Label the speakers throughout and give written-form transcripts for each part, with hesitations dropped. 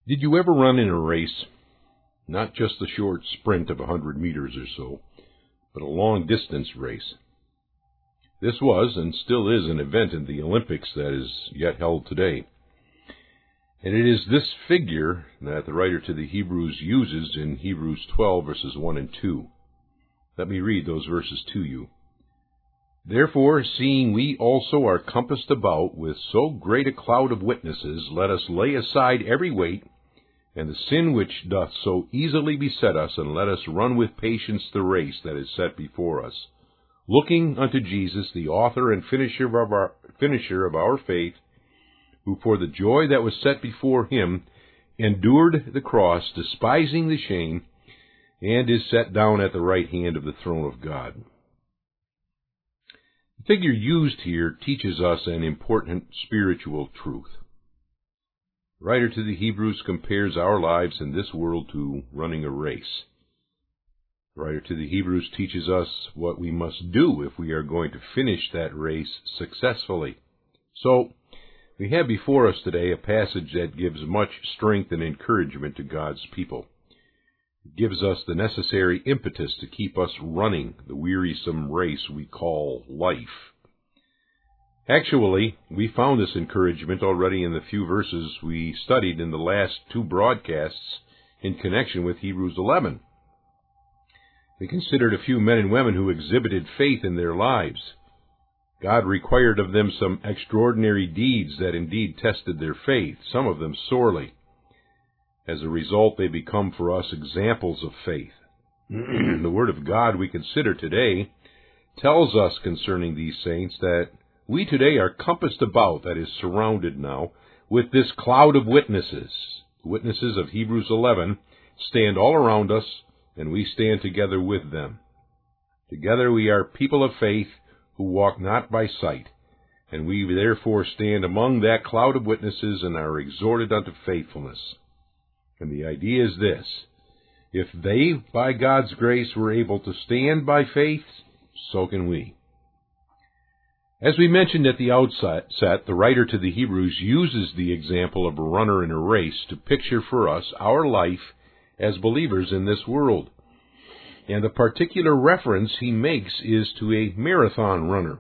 Speaker 1: Did you ever run in a race? Not just a short sprint of 100 meters or so, but a long-distance race. This was and still is an event in the Olympics that is yet held today. And it is this figure that the writer to the Hebrews uses in Hebrews 12, verses 1 and 2. Let me read those verses to you. Therefore, seeing we also are compassed about with so great a cloud of witnesses, let us lay aside every weight, and the sin which doth so easily beset us, and let us run with patience the race that is set before us, looking unto Jesus, the author and finisher of our faith, who for the joy that was set before him endured the cross, despising the shame, and is set down at the right hand of the throne of God. The figure used here teaches us an important spiritual truth. The writer to the Hebrews compares our lives in this world to running a race. The writer to the Hebrews teaches us what we must do if we are going to finish that race successfully. So, we have before us today a passage that gives much strength and encouragement to God's people. It gives us the necessary impetus to keep us running the wearisome race we call life. Actually, we found this encouragement already in the few verses we studied in the last two broadcasts in connection with Hebrews 11. We considered a few men and women who exhibited faith in their lives. God required of them some extraordinary deeds that indeed tested their faith, some of them sorely. As a result, they become for us examples of faith. The Word of God we consider today tells us concerning these saints that we today are compassed about, that is, surrounded now, with this cloud of witnesses. The witnesses of Hebrews 11 stand all around us, and we stand together with them. Together we are people of faith who walk not by sight, and we therefore stand among that cloud of witnesses and are exhorted unto faithfulness. And the idea is this: if they, by God's grace, were able to stand by faith, so can we. As we mentioned at the outset, the writer to the Hebrews uses the example of a runner in a race to picture for us our life as believers in this world. And the particular reference he makes is to a marathon runner.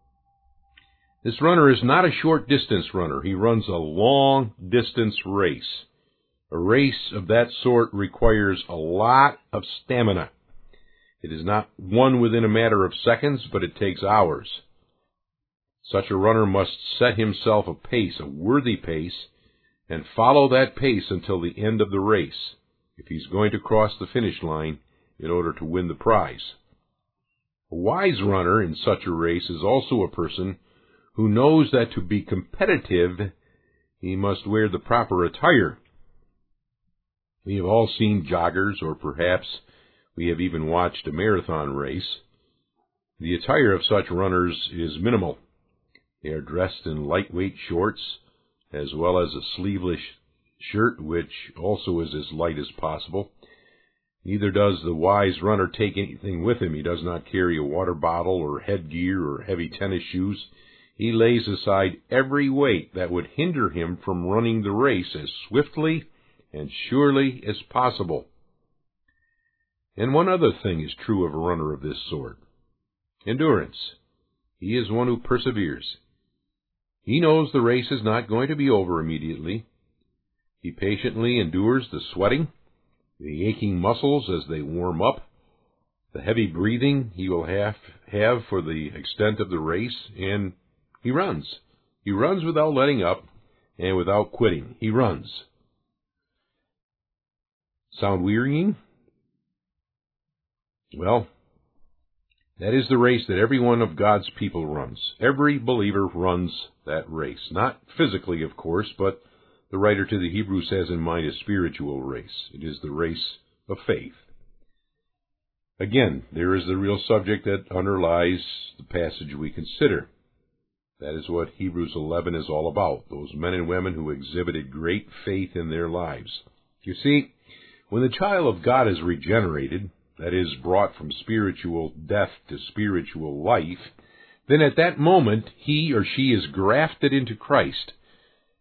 Speaker 1: This runner is not a short-distance runner. He runs a long-distance race. A race of that sort requires a lot of stamina. It is not won within a matter of seconds, but it takes hours. Such a runner must set himself a pace, a worthy pace, and follow that pace until the end of the race, if he's going to cross the finish line in order to win the prize. A wise runner in such a race is also a person who knows that to be competitive, he must wear the proper attire. We have all seen joggers, or perhaps we have even watched a marathon race. The attire of such runners is minimal. They are dressed in lightweight shorts, as well as a sleeveless shirt, which also is as light as possible. Neither does the wise runner take anything with him. He does not carry a water bottle or headgear or heavy tennis shoes. He lays aside every weight that would hinder him from running the race as swiftly and surely as possible. And one other thing is true of a runner of this sort: endurance. He is one who perseveres. He knows the race is not going to be over immediately. He patiently endures the sweating, the aching muscles as they warm up, the heavy breathing he will have for the extent of the race, and he runs. He runs without letting up and without quitting. He runs. Sound wearying? Well, that is the race that every one of God's people runs. Every believer runs that race. Not physically, of course, but the writer to the Hebrews has in mind a spiritual race. It is the race of faith. Again, there is the real subject that underlies the passage we consider. That is what Hebrews 11 is all about, those men and women who exhibited great faith in their lives. You see, when the child of God is regenerated, that is, brought from spiritual death to spiritual life, then at that moment he or she is grafted into Christ,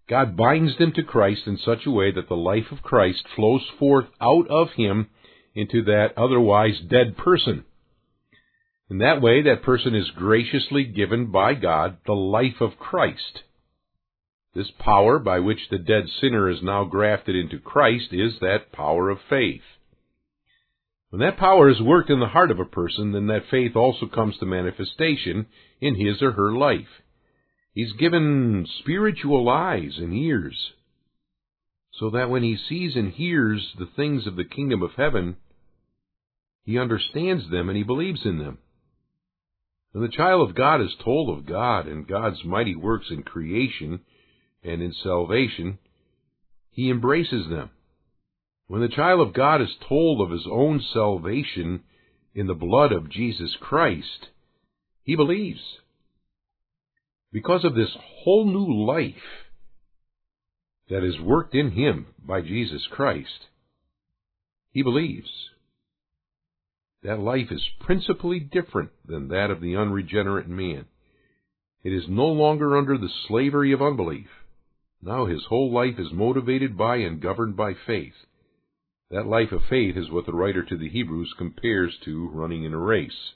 Speaker 1: God binds them to Christ in such a way that the life of Christ flows forth out of him into that otherwise dead person. In that way, that person is graciously given by God the life of Christ. This power by which the dead sinner is now grafted into Christ is that power of faith. When that power is worked in the heart of a person, then that faith also comes to manifestation in his or her life. He's given spiritual eyes and ears, so that when he sees and hears the things of the kingdom of heaven, he understands them and he believes in them. When the child of God is told of God and God's mighty works in creation and in salvation, he embraces them. When the child of God is told of his own salvation in the blood of Jesus Christ, he believes. Because of this whole new life that is worked in him by Jesus Christ, he believes. That life is principally different than that of the unregenerate man. It is no longer under the slavery of unbelief. Now his whole life is motivated by and governed by faith. That life of faith is what the writer to the Hebrews compares to running in a race.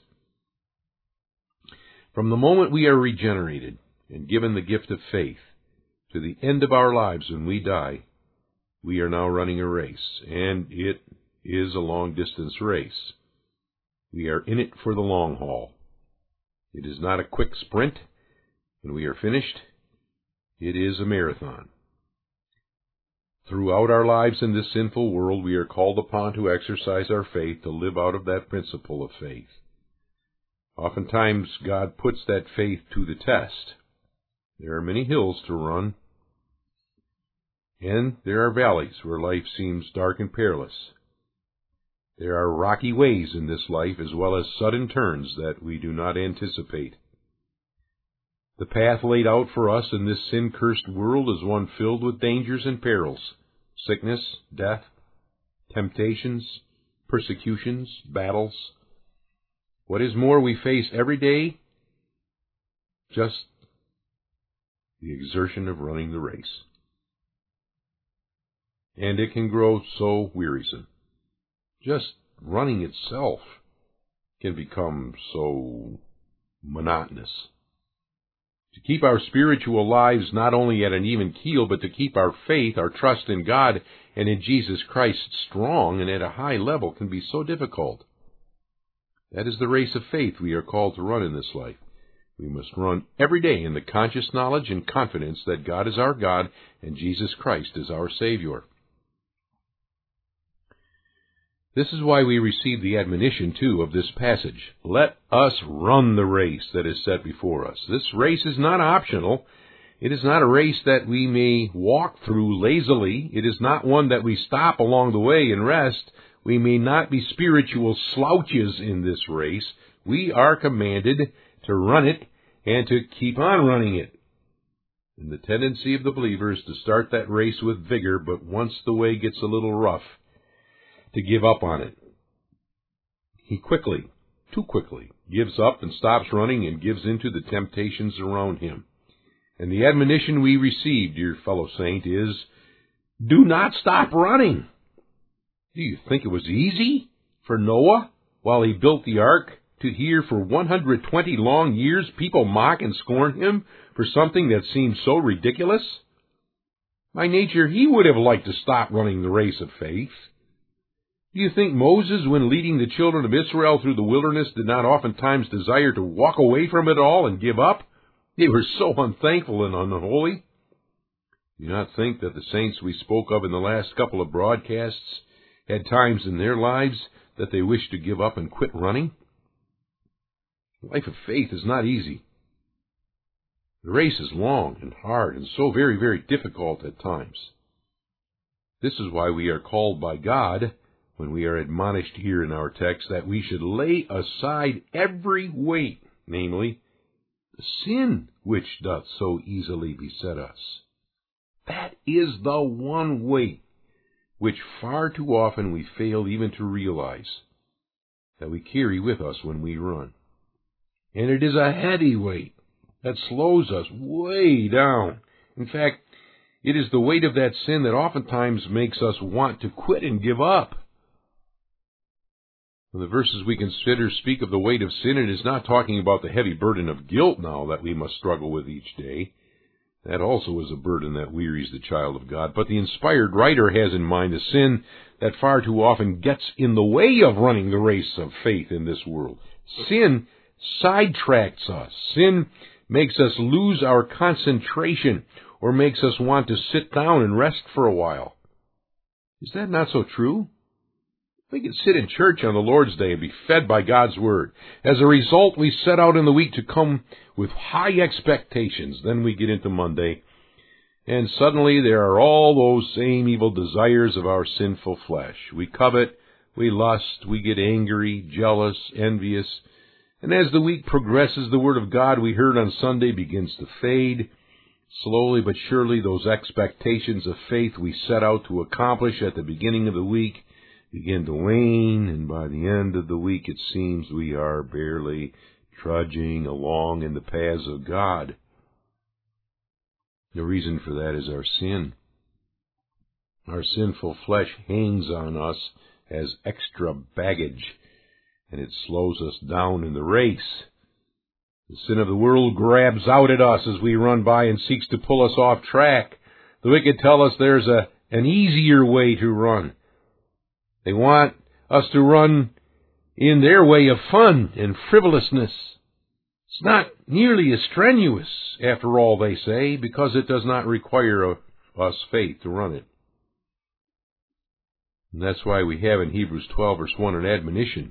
Speaker 1: From the moment we are regenerated and given the gift of faith to the end of our lives when we die, we are now running a race, and it is a long-distance race. We are in it for the long haul. It is not a quick sprint, and we are finished. It is a marathon. Throughout our lives in this sinful world, we are called upon to exercise our faith, to live out of that principle of faith. Oftentimes, God puts that faith to the test. There are many hills to run, and there are valleys where life seems dark and perilous. There are rocky ways in this life, as well as sudden turns that we do not anticipate. The path laid out for us in this sin-cursed world is one filled with dangers and perils, sickness, death, temptations, persecutions, battles. What is more, we face every day just the exertion of running the race. And it can grow so wearisome. Just running itself can become so monotonous. To keep our spiritual lives not only at an even keel, but to keep our faith, our trust in God and in Jesus Christ strong and at a high level can be so difficult. That is the race of faith we are called to run in this life. We must run every day in the conscious knowledge and confidence that God is our God and Jesus Christ is our Savior. This is why we receive the admonition, too, of this passage. Let us run the race that is set before us. This race is not optional. It is not a race that we may walk through lazily. It is not one that we stop along the way and rest. We may not be spiritual slouches in this race. We are commanded to run it and to keep on running it. And the tendency of the believer is to start that race with vigor, but once the way gets a little rough, to give up on it. He too quickly, gives up and stops running and gives in to the temptations around him. And the admonition we receive, dear fellow saint, is, do not stop running. Do you think it was easy for Noah, while he built the ark, to hear for 120 long years people mock and scorn him for something that seemed so ridiculous? By nature, he would have liked to stop running the race of faith. Do you think Moses, when leading the children of Israel through the wilderness, did not oftentimes desire to walk away from it all and give up? They were so unthankful and unholy. Do you not think that the saints we spoke of in the last couple of broadcasts had times in their lives that they wished to give up and quit running? The life of faith is not easy. The race is long and hard and so very, very difficult at times. This is why we are called by God, when we are admonished here in our text, that we should lay aside every weight, namely, the sin which doth so easily beset us. That is the one weight which far too often we fail even to realize that we carry with us when we run. And it is a heavy weight that slows us way down. In fact, It is the weight of that sin that oftentimes makes us want to quit and give up. When the verses we consider speak of the weight of sin, it is not talking about the heavy burden of guilt now that we must struggle with each day. That also is a burden that wearies the child of God. But the inspired writer has in mind a sin that far too often gets in the way of running the race of faith in this world. Sin sidetracks us. Sin makes us lose our concentration or makes us want to sit down and rest for a while. Is that not so true? We can sit in church on the Lord's Day and be fed by God's Word. As a result, we set out in the week to come with high expectations. Then we get into Monday, and suddenly there are all those same evil desires of our sinful flesh. We covet, we lust, we get angry, jealous, envious. And as the week progresses, the Word of God we heard on Sunday begins to fade. Slowly but surely, those expectations of faith we set out to accomplish at the beginning of the week begin to wane, and by the end of the week it seems we are barely trudging along in the paths of God. The reason for that is our sin. Our sinful flesh hangs on us as extra baggage, and it slows us down in the race. The sin of the world grabs out at us as we run by and seeks to pull us off track. The wicked tell us there's an easier way to run. They want us to run in their way of fun and frivolousness. It's not nearly as strenuous, after all, they say, because it does not require us faith to run it. And that's why we have in Hebrews 12, verse 1, an admonition.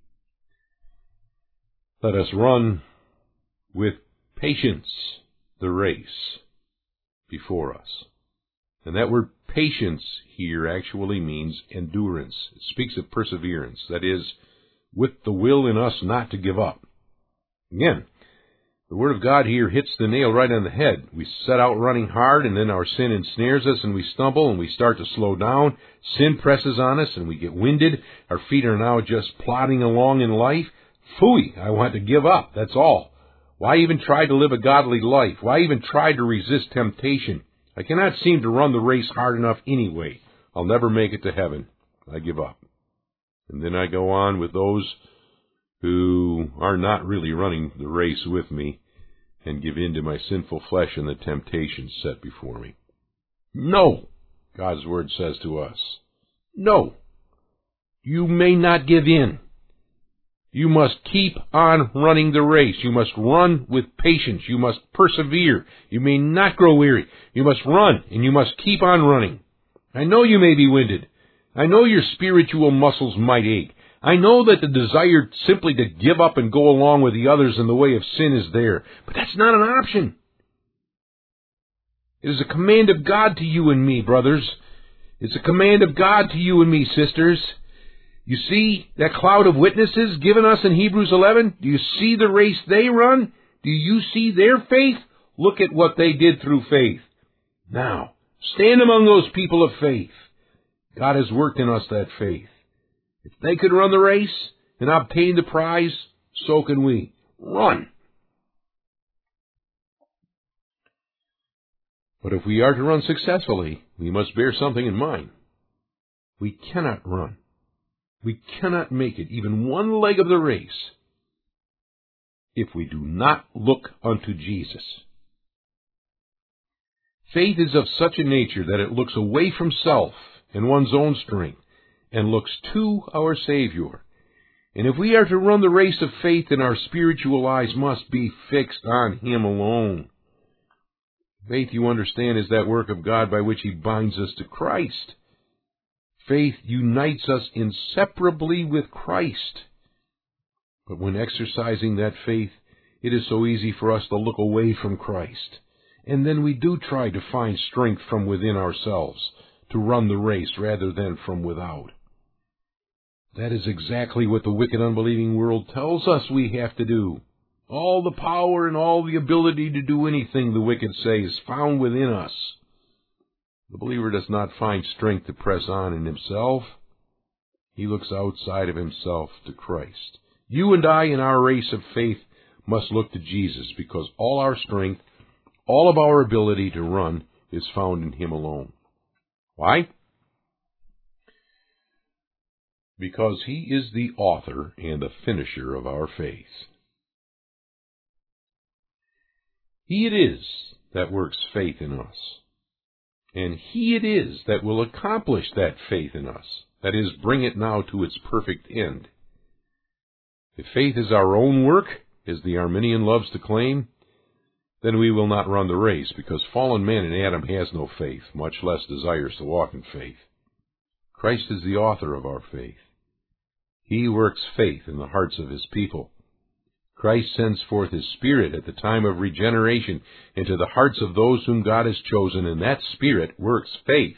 Speaker 1: Let us run with patience the race before us. And that word patience here actually means endurance. It speaks of perseverance, that is, with the will in us not to give up. Again, the Word of God here hits the nail right on the head. We set out running hard, and then our sin ensnares us, and we stumble, and we start to slow down. Sin presses on us, and we get winded. Our feet are now just plodding along in life. Phooey, I want to give up, that's all. Why even try to live a godly life? Why even try to resist temptation? I cannot seem to run the race hard enough anyway. I'll never make it to heaven. I give up. And then I go on with those who are not really running the race with me and give in to my sinful flesh and the temptations set before me. No, God's Word says to us. No, you may not give in. You must keep on running the race. You must run with patience. You must persevere. You may not grow weary. You must run, and you must keep on running. I know you may be winded. I know your spiritual muscles might ache. I know that the desire simply to give up and go along with the others in the way of sin is there, but that's not an option. It is a command of God to you and me, brothers. It's a command of God to you and me, sisters. You see that cloud of witnesses given us in Hebrews 11? Do you see the race they run? Do you see their faith? Look at what they did through faith. Now, stand among those people of faith. God has worked in us that faith. If they could run the race and obtain the prize, so can we. Run! But if we are to run successfully, we must bear something in mind. We cannot run. We cannot make it even one leg of the race if we do not look unto Jesus. Faith is of such a nature that it looks away from self and one's own strength and looks to our Savior. And if we are to run the race of faith, then our spiritual eyes must be fixed on Him alone. Faith, you understand, is that work of God by which He binds us to Christ. Faith unites us inseparably with Christ. But when exercising that faith, it is so easy for us to look away from Christ. And then we do try to find strength from within ourselves to run the race rather than from without. That is exactly what the wicked, unbelieving world tells us we have to do. All the power and all the ability to do anything, the wicked say, is found within us. The believer does not find strength to press on in himself. He looks outside of himself to Christ. You and I in our race of faith must look to Jesus, because all our strength, all of our ability to run, is found in Him alone. Why? Because He is the author and the finisher of our faith. He it is that works faith in us, and He it is that will accomplish that faith in us, that is, bring it now to its perfect end. If faith is our own work, as the Arminian loves to claim, then we will not run the race, because fallen man in Adam has no faith, much less desires to walk in faith. Christ is the author of our faith. He works faith in the hearts of His people. Christ sends forth His Spirit at the time of regeneration into the hearts of those whom God has chosen, and that Spirit works faith.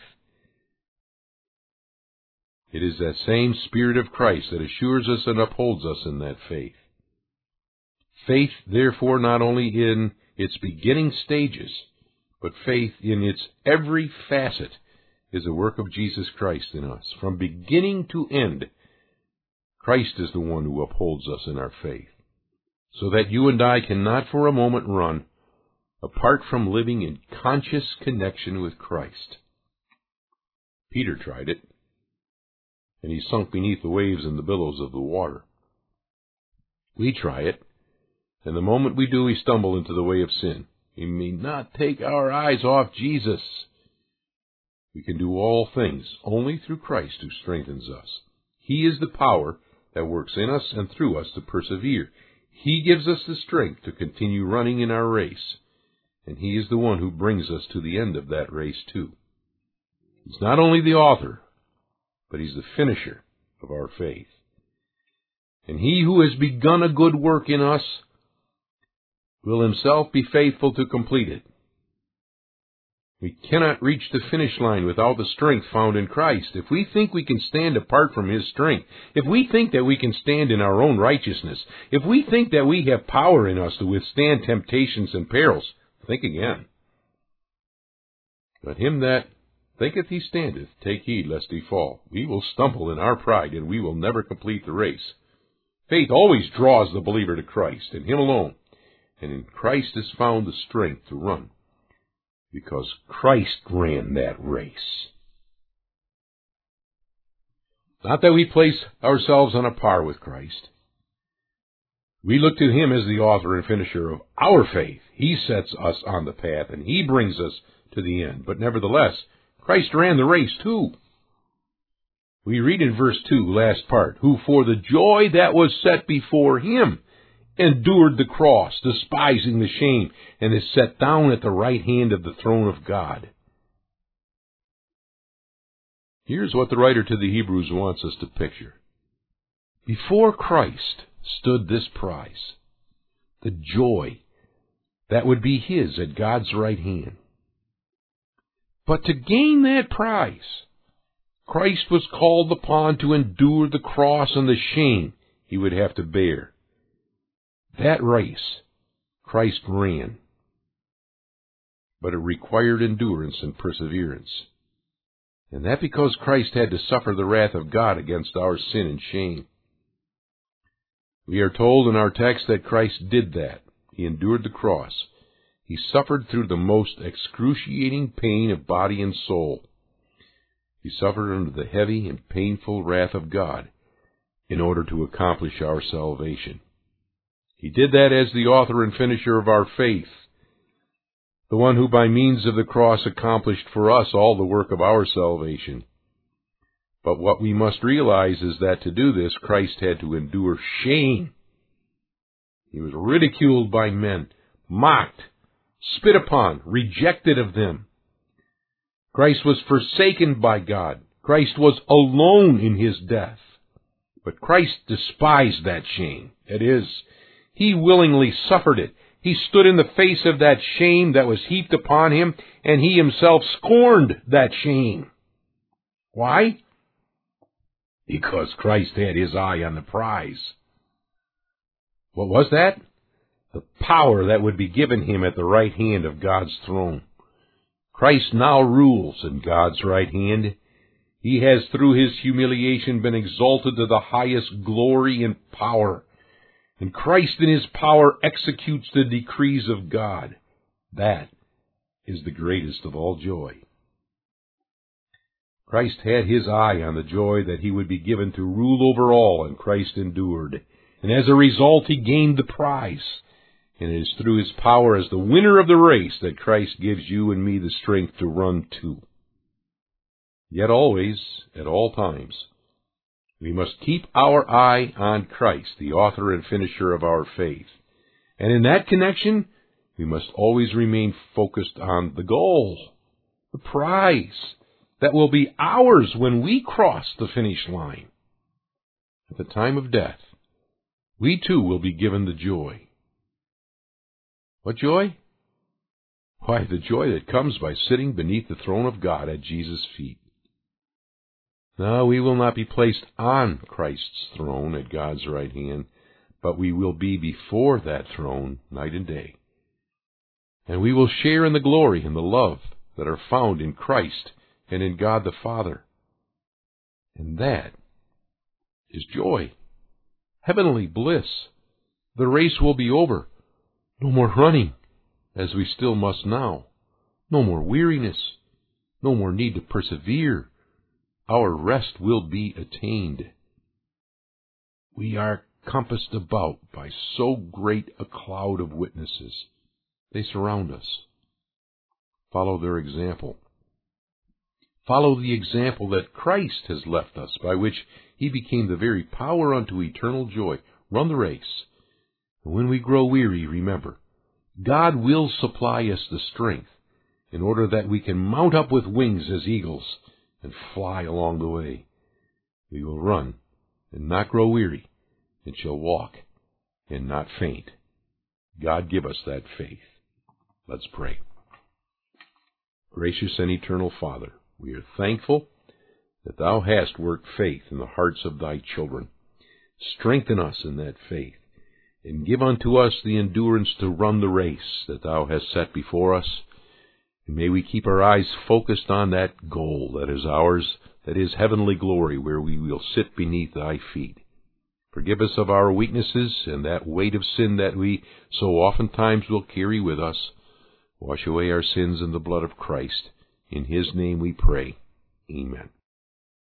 Speaker 1: It is that same Spirit of Christ that assures us and upholds us in that faith. Faith, therefore, not only in its beginning stages, but faith in its every facet, is a work of Jesus Christ in us. From beginning to end, Christ is the one who upholds us in our faith, so that you and I cannot for a moment run apart from living in conscious connection with Christ. Peter tried it, and he sunk beneath the waves and the billows of the water. We try it, and the moment we do, we stumble into the way of sin. We may not take our eyes off Jesus. We can do all things only through Christ who strengthens us. He is the power that works in us and through us to persevere. He gives us the strength to continue running in our race, and He is the one who brings us to the end of that race too. He's not only the author, but He's the finisher of our faith. And He who has begun a good work in us will Himself be faithful to complete it. We cannot reach the finish line without the strength found in Christ. If we think we can stand apart from His strength, if we think that we can stand in our own righteousness, if we think that we have power in us to withstand temptations and perils, think again. Let him that thinketh he standeth take heed lest he fall. We will stumble in our pride, and we will never complete the race. Faith always draws the believer to Christ, and Him alone, and in Christ is found the strength to run, because Christ ran that race. Not that we place ourselves on a par with Christ. We look to Him as the author and finisher of our faith. He sets us on the path, and He brings us to the end. But nevertheless, Christ ran the race too. We read in verse 2, last part, who for the joy that was set before Him endured the cross, despising the shame, and is set down at the right hand of the throne of God. Here's what the writer to the Hebrews wants us to picture. Before Christ stood this prize, the joy that would be His at God's right hand. But to gain that prize, Christ was called upon to endure the cross and the shame He would have to bear. That race Christ ran, but it required endurance and perseverance. And that because Christ had to suffer the wrath of God against our sin and shame. We are told in our text that Christ did that. He endured the cross. He suffered through the most excruciating pain of body and soul. He suffered under the heavy and painful wrath of God in order to accomplish our salvation. He did that as the author and finisher of our faith, the one who by means of the cross accomplished for us all the work of our salvation. But what we must realize is that to do this, Christ had to endure shame. He was ridiculed by men, mocked, spit upon, rejected of them. Christ was forsaken by God. Christ was alone in His death. But Christ despised that shame. That is, He willingly suffered it. He stood in the face of that shame that was heaped upon Him, and He Himself scorned that shame. Why? Because Christ had His eye on the prize. What was that? The power that would be given Him at the right hand of God's throne. Christ now rules in God's right hand. He has, through His humiliation, been exalted to the highest glory and power. And Christ in His power executes the decrees of God. That is the greatest of all joy. Christ had his eye on the joy that he would be given to rule over all, and Christ endured. And as a result, he gained the prize. And it is through his power as the winner of the race that Christ gives you and me the strength to run too. Yet always, at all times, we must keep our eye on Christ, the author and finisher of our faith. And in that connection, we must always remain focused on the goal, the prize that will be ours when we cross the finish line. At the time of death, we too will be given the joy. What joy? Why, the joy that comes by sitting beneath the throne of God at Jesus' feet. No, we will not be placed on Christ's throne at God's right hand, but we will be before that throne night and day. And we will share in the glory and the love that are found in Christ and in God the Father. And that is joy, heavenly bliss. The race will be over. No more running, as we still must now. No more weariness. No more need to persevere. Our rest will be attained. We are compassed about by so great a cloud of witnesses. They surround us. Follow their example. Follow the example that Christ has left us, by which he became the very power unto eternal joy. Run the race. And when we grow weary, remember, God will supply us the strength in order that we can mount up with wings as eagles and fly along the way. We will run and not grow weary, and shall walk and not faint. God give us that faith. Let's pray. Gracious and eternal Father, we are thankful that thou hast worked faith in the hearts of thy children. Strengthen us in that faith, and give unto us the endurance to run the race that thou hast set before us. And may we keep our eyes focused on that goal that is ours, that is heavenly glory, where we will sit beneath thy feet. Forgive us of our weaknesses and that weight of sin that we so oftentimes will carry with us. Wash away our sins in the blood of Christ. In his name we pray. Amen.